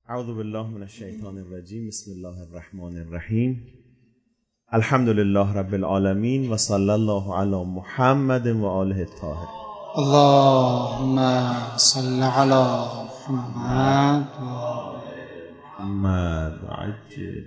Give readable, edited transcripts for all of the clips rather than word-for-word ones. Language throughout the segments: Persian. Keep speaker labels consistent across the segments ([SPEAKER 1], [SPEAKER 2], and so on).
[SPEAKER 1] اعوذ بالله من الشیطان الرجیم. بسم الله الرحمن الرحیم. الحمد لله رب العالمین و صلی الله علی محمد و آله الطاهرین.
[SPEAKER 2] اللهم صل علی محمد
[SPEAKER 1] و عجل.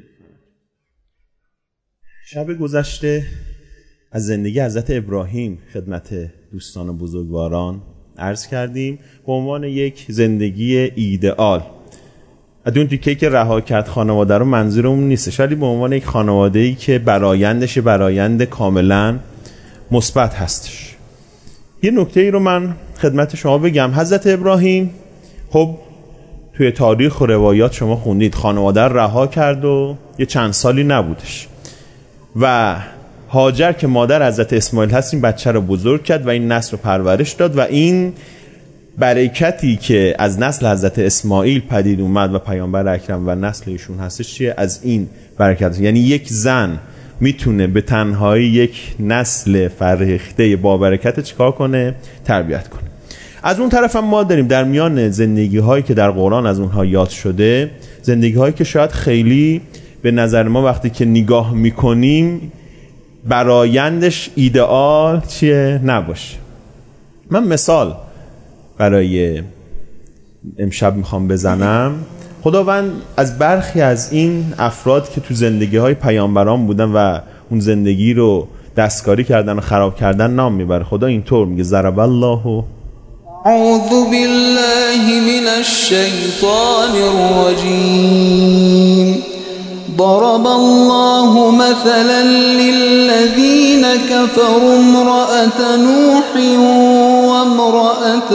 [SPEAKER 1] شب گذشته از زندگی حضرت ابراهیم خدمت دوستان و بزرگواران عرض کردیم به عنوان یک زندگی ایدئال. اون تیکه‌ای که رها کرد خانواده رو منظورمون نیستش، ولی به عنوان یک خانواده‌ای که برآیندش برآیند کاملا مثبت هستش. یه نکته‌ای رو من خدمت شما بگم. حضرت ابراهیم خب توی تاریخ و روایات شما خوندید خانواده رو رها کرد و یه چند سالی نبودش و هاجر که مادر حضرت اسماعیل هست این بچه رو بزرگ کرد و این نسل رو پرورش داد و این برکتی که از نسل حضرت اسماعیل پدید اومد و پیامبر اکرم و نسل ایشون هستش چیه؟ از این برکت. یعنی یک زن میتونه به تنهایی یک نسل فرهیخته با برکت چیکار کنه؟ تربیت کنه. از اون طرف هم ما داریم در میان زندگی هایی که در قرآن از اونها یاد شده زندگی هایی که شاید خیلی به نظر ما وقتی که نگاه میکنیم برایندش ایدئال چیه؟ نباشه. من مثال برای امشب میخوام بزنم. خداوند از برخی از این افراد که تو زندگی های پیامبران بودن و اون زندگی رو دستکاری کردن و خراب کردن نام میبره. خدا اینطور میگه ضرب الله
[SPEAKER 2] اعوذ بالله من الشیطان الرجیم ضرب الله مثلا للذين كفروا امرأة نوح وامرأة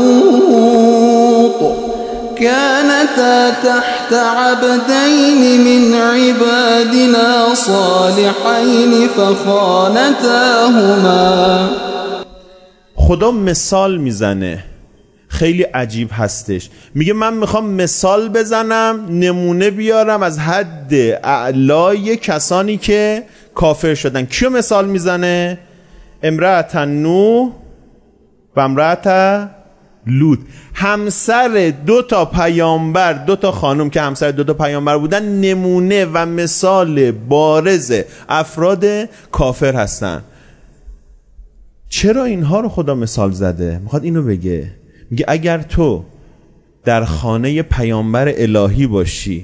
[SPEAKER 2] لوط كانتا تحت عبدين من عبادنا صالحين فخانتاهما.
[SPEAKER 1] خدا مثال میزنه خیلی عجیب هستش. میگه من میخوام مثال بزنم نمونه بیارم از حد اعلای کسانی که کافر شدن. کیو مثال میزنه؟ امرأت نوح و امرأت لوط، همسر دو تا پیامبر، دو تا خانم که همسر دو تا پیامبر بودن، نمونه و مثال بارز افراد کافر هستن. چرا اینها رو خدا مثال زده؟ میخواد اینو بگه. میگه اگر تو در خانه پیامبر الهی باشی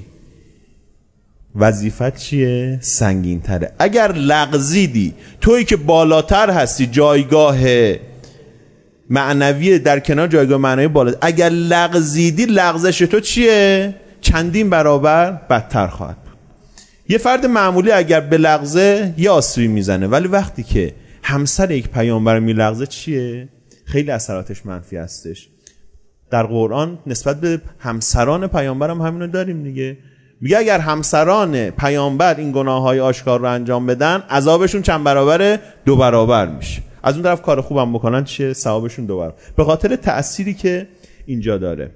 [SPEAKER 1] وظیفت چیه؟ سنگین تره. اگر لغزیدی، تویی که بالاتر هستی جایگاه معنوی در کنار جایگاه معنوی بالا، اگر لغزیدی لغزش تو چیه؟ چندین برابر بدتر خواهد بود. یه فرد معمولی اگر به لغزه یه آسیبی میزنه، ولی وقتی که همسر یک پیامبر میلغزه چیه؟ خیلی اثراتش منفی هستش. در قرآن نسبت به همسران پیامبر هم همینو داریم دیگه. میگه اگر همسران پیامبر این گناههای آشکار رو انجام بدن عذابشون چند برابره؟ 2 برابر میشه. از اون طرف کار خوبم بکنن چیه؟ ثوابشون 2 برابر. به خاطر تأثیری که اینجا داره.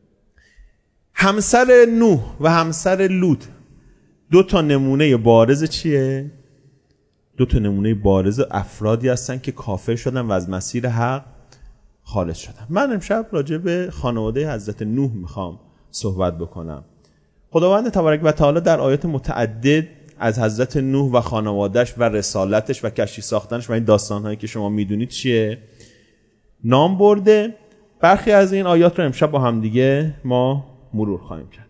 [SPEAKER 1] همسر نوح و همسر لوط 2 تا نمونه بارز چیه؟ 2 تا نمونه بارز افرادی هستن که کافر شدن و از مسیر حق خارج شدن. من امشب راجع به خانواده حضرت نوح میخوام صحبت بکنم. خداوند تبارک و تعالی در آیات متعدد از حضرت نوح و خانوادهش و رسالتش و کشتی ساختنش و این داستانهایی که شما میدونید چیه نام برده. برخی از این آیات رو امشب با هم دیگه ما مرور خواهیم کرد.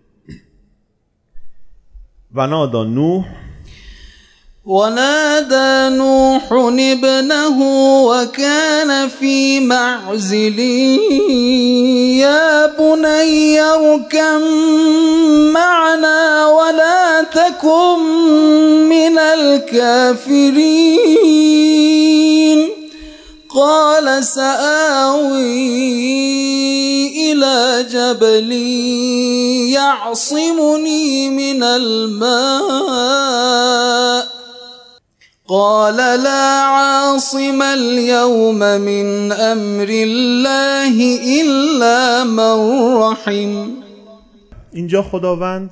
[SPEAKER 1] و نادی نوح
[SPEAKER 2] ونادى نوح ابنه وكان في معزل يا بني اركب معنا ولا تكن من الكافرين قال سآوي إلى جبل يعصمني من الماء قال لا عاصم اليوم من أمر الله إلا من رحم.
[SPEAKER 1] اینجا خداوند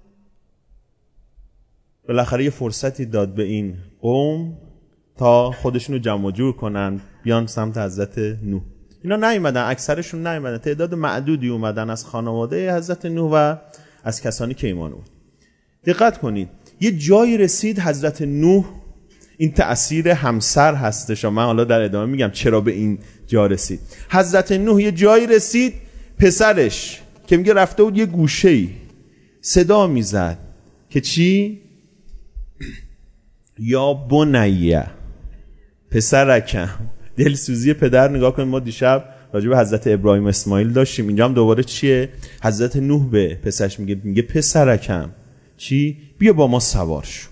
[SPEAKER 1] بالاخره یه فرصتی داد به این قوم تا خودشونو جمع جور کنن بیان سمت حضرت نوح. اینا نیومدن، اکثرشون نیومدن، تعداد معدودی اومدن از خانواده حضرت نوح و از کسانی که ایمان آورد. دقت کنید یه جایی رسید حضرت نوح، این تأثیر همسر هستش و من حالا در ادامه میگم چرا به این جا رسید. حضرت نوح یه جایی رسید پسرش که میگه رفته بود یه گوشه‌ای صدا میزد که چی؟ یا بنیه پسرکم. دلسوزی پدر نگاه کنید. ما دیشب راجع به حضرت ابراهیم اسماعیل داشتیم، اینجا هم دوباره چیه؟ حضرت نوح به پسرش میگه پسرکم چی؟ بیا با ما سوار شو.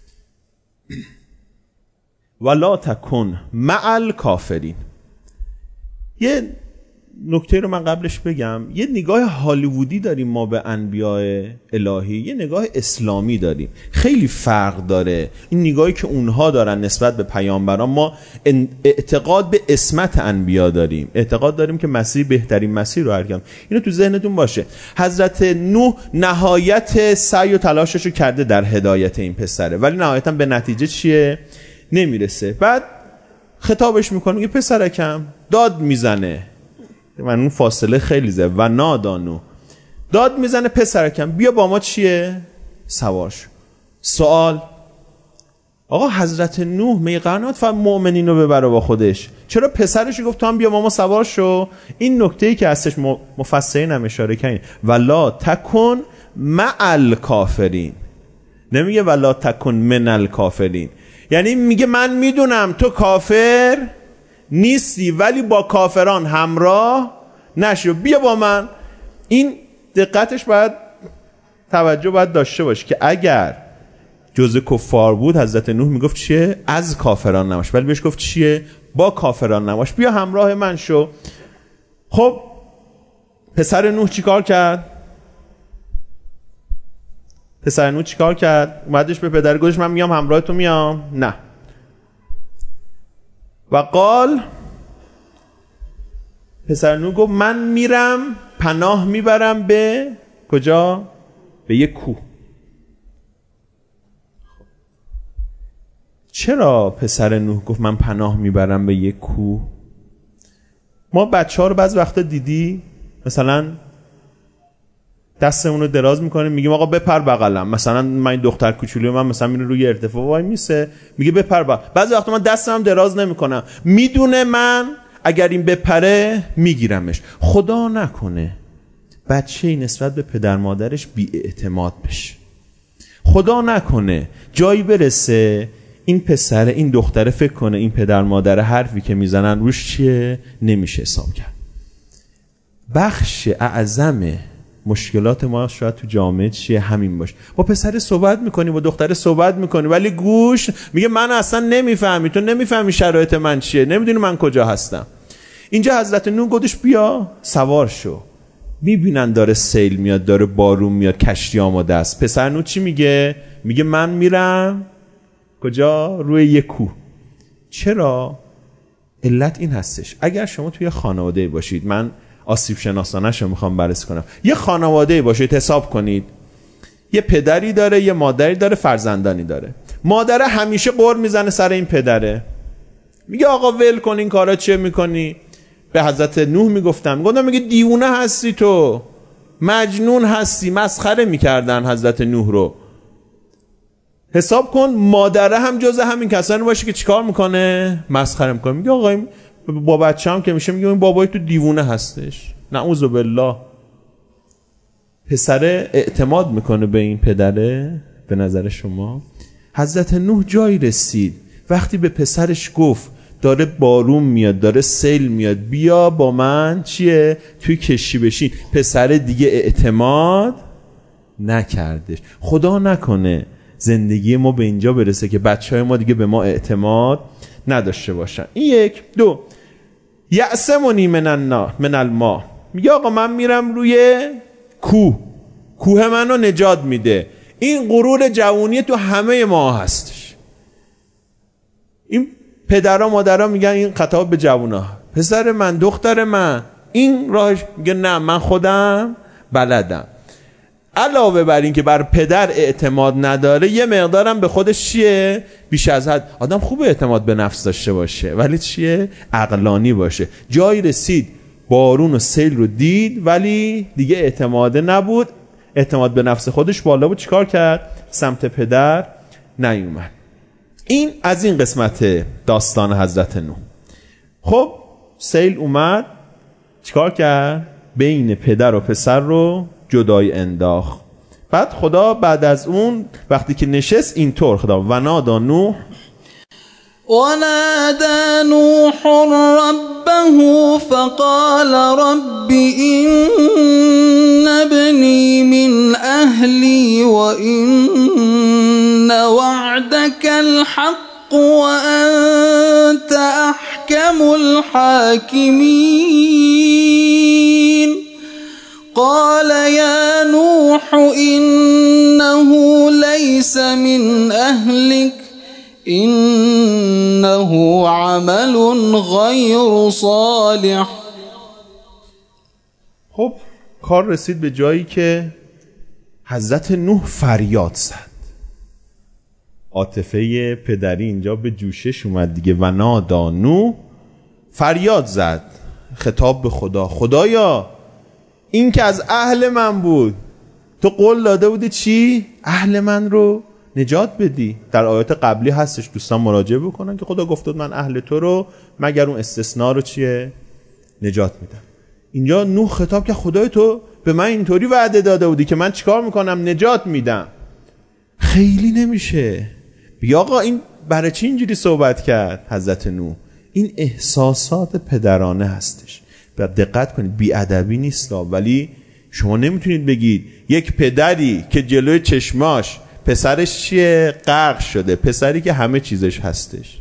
[SPEAKER 1] ولا تکن مع الکافرین. یه نکته رو من قبلش بگم، یه نگاه هالیوودی داریم ما به انبیاء الهی، یه نگاه اسلامی داریم. خیلی فرق داره این نگاهی که اونها دارن نسبت به پیامبران. ما اعتقاد به عصمت انبیا داریم، اعتقاد داریم که مسیح بهترین مسیح رو هرگم. اینو تو ذهنتون باشه. حضرت نوح نهایت سعی و تلاشش رو کرده در هدایت این پسره، ولی نهایتا به نتیجه چیه؟ نمیرسه. بعد خطابش میکنه، میگه پسرکم، داد میزنه، من اون فاصله خیلی زیاده، و نادانو داد میزنه پسرکم بیا با ما چیه؟ سوار شو. سوال، آقا حضرت نوح می قرنات فهم مؤمنین رو ببره با خودش، چرا پسرش گفت تو هم بیا با ما سوار شو؟ این نکته‌ای که هستش مفسرین هم اشاره کردن، ولا تکن مع الکافرین، نمیگه ولا تکن من الکافرین. یعنی میگه من میدونم تو کافر نیستی ولی با کافران همراه نشو، بیا با من. این دقتش باید توجه باید داشته باشه که اگر جزء کفار بود حضرت نوح میگفت چیه؟ از کافران نباش، ولی بهش گفت چیه؟ با کافران نباش، بیا همراه من شو. خب پسر نوح چیکار کرد؟ پسر نوح چیکار کرد؟ اومدش به پدر گفتش من میام همراه تو میام؟ نه. و قال، پسر نوح گفت من میرم پناه میبرم به کجا؟ به یک کوه. چرا پسر نوح گفت من پناه میبرم به یک کوه؟ ما بچه ها رو بعض وقتا دیدی مثلا دستمون رو دراز میکنیم میگیم آقا بپر بغلم، مثلا من دختر کوچولی من مثلا میره روی ارتفاع وای میسه میگه بپر بغلم. بعضی وقتا من دستم دراز نمیکنم، میدونه من اگر این بپره میگیرمش. خدا نکنه بچه‌ای نسبت به پدر مادرش بی‌اعتماد بشه، خدا نکنه جایی برسه این پسر این دختره فکر کنه این پدر مادر حرفی که میزنن روش چیه نمیشه حساب کرد. بخش اعظم مشکلات ما شاید تو جامعه چیه همین باشه. با پسر صحبت میکنی، با دختر صحبت میکنی، ولی گوش میگه من اصلا نمیفهمی، تو نمیفهمی شرایط من چیه، نمیدونی من کجا هستم. اینجا حضرت نوح گفتش بیا سوار شو. میبینن داره سیل میاد، داره بارون میاد، کشتی آماده است. پسر نوح چی میگه؟ میگه من میرم کجا؟ روی یک کوه. چرا؟ علت این هستش اگر شما توی خانواده باشید، من آسیب شناسانه‌شو میخوام بررسی کنم، یه خانواده باشید، حساب کنید یه پدری داره، یه مادری داره، فرزندانی داره. مادر همیشه قر میزنه سر این پدره، میگه آقا ول کن این کارا چه میکنی؟ به حضرت نوح میگفتم میگه دیوونه هستی تو، مجنون هستی. مسخره میکردن حضرت نوح رو. حساب کن مادره هم جزء همین کسانی باشه که چیکار میکنه؟ مسخره میکنه. میگه آقا با بچه هم که میشه میگه این بابای تو دیوونه هستش. نعوذ بالله. پسر اعتماد میکنه به این پدره. به نظر شما حضرت نوح جایی رسید وقتی به پسرش گفت داره بارون میاد، داره سیل میاد، بیا با من چیه؟ توی کشتی بشین. پسر دیگه اعتماد نکردش. خدا نکنه زندگی ما به اینجا برسه که بچهای ما دیگه به ما اعتماد نداشته باشن. این یک. دو، یعصمنی من الماء. میگه آقا من میرم روی کوه منو نجات میده. این غرور جوونی تو همه ما هستش. این پدرها مادرها میگن این خطاب به جوونا، پسر من دختر من این راهش، میگه نه من خودم بلدم. علاوه بر این که بر پدر اعتماد نداره، یه مقدارم به خودش چیه؟ بیش از حد. آدم خوب اعتماد به نفس داشته باشه ولی چیه؟ عقلانی باشه. جایی رسید بارون و سیل رو دید ولی دیگه اعتماده نبود، اعتماد به نفس خودش بالا بود، چیکار کرد؟ سمت پدر نیومد. این از این قسمت داستان حضرت نوح. خب سیل اومد چیکار کرد؟ بین پدر و پسر رو جدای انداخت. بعد خدا بعد از اون وقتی که نشست اینطور خدا و نادا نوح
[SPEAKER 2] ونادى نوح ربه فقال رب إن ابني من أهلي وإن وعدك الحق وأنت أحكم الحاكمين قال يا نوح إنه ليس من أهلك إنه عمل غير صالح.
[SPEAKER 1] خب کار رسید به جایی که حضرت نوح فریاد زد. عاطفه پدری اینجا به جوشش اومد دیگه. و نادا نوح فریاد زد، خطاب به خدا. خدایا این که از اهل من بود، تو قول داده بودی چی؟ اهل من رو نجات بدی. در آیات قبلی هستش، دوستان مراجعه بکنن که خدا گفت من اهل تو رو مگر اون استثناء رو چیه؟ نجات میدم. اینجا نوح خطاب که خدای تو به من اینطوری وعده داده بودی که من چیکار میکنم؟ نجات میدم. خیلی نمیشه. بیا آقا این برای چی اینجوری صحبت کرد حضرت نوح؟ این احساسات پدرانه هستش. باید دقت کنید، بی‌ادبی نیست، ولی شما نمیتونید بگید یک پدری که جلوی چشماش پسرش چیه؟ غرق شده، پسری که همه چیزش هستش.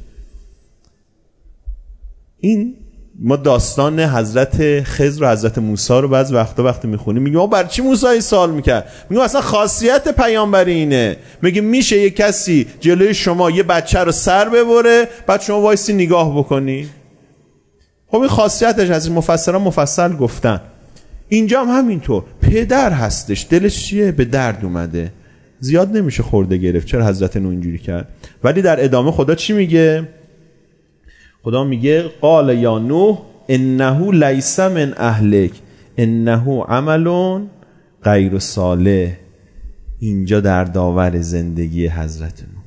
[SPEAKER 1] این ما داستان حضرت خضر و حضرت موسی رو بعض وقتا وقتی میخونیم میگیم برای چی موسی سوال میکرد؟ میگیم اصلا خاصیت پیامبری اینه. میگیم میشه یک کسی جلوی شما یه بچه رو سر ببره بعد شما وایسی نگاه بکنی؟ خب این خاصیتش از مفسران مفصل گفتن. اینجا هم همینطور پدر هستش، دلش چیه؟ به درد اومده. زیاد نمیشه خورده گرفت چرا حضرت نوح اینجوری کرد. ولی در ادامه خدا چی میگه؟ خدا میگه قال یا نوح انه لیس من اهلک انه عمل غیر صالح. اینجا در داور زندگی حضرت نوح.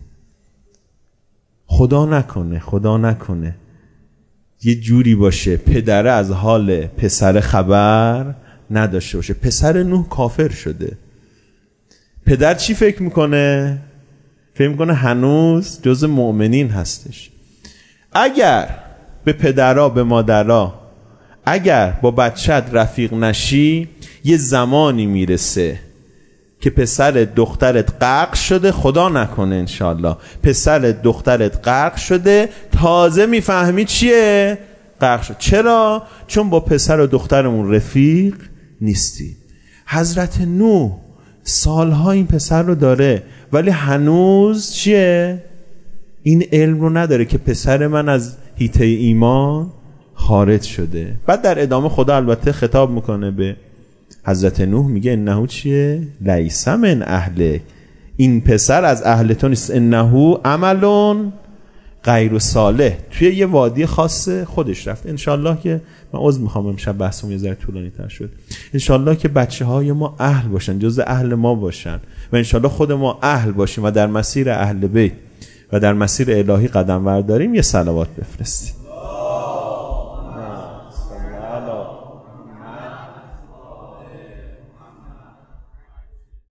[SPEAKER 1] خدا نکنه یه جوری باشه پدره از حال پسر خبر نداشته باشه. پسر نوح کافر شده. پدر چی فکر میکنه؟ فکر میکنه هنوز جز مؤمنین هستش. اگر به پدرها به مادرها اگر با بچت رفیق نشی، یه زمانی میرسه که پسر دخترت غرق شده، خدا نکنه انشالله پسر دخترت غرق شده، تازه میفهمی چیه غرق شد. چرا؟ چون با پسر و دخترمون رفیق نیستی. حضرت نوح سالها این پسر رو داره ولی هنوز چیه؟ این علم رو نداره که پسر من از حیطه ایمان خارج شده. بعد در ادامه خدا البته خطاب میکنه به حضرت نوح، میگه انه چیه؟ لیس من اهله، این پسر از اهل تو نیست، انه عمل غیر صالح. توی یه وادی خاص خودش رفت. انشالله که من عذر میخوام امشب بحثم یه ذره طولانی تر شد. انشالله که بچه های ما اهل باشن، جز اهل ما باشن و انشالله خود ما اهل باشیم و در مسیر اهل بیت و در مسیر الهی قدم برداریم. یه صلوات بفرستید.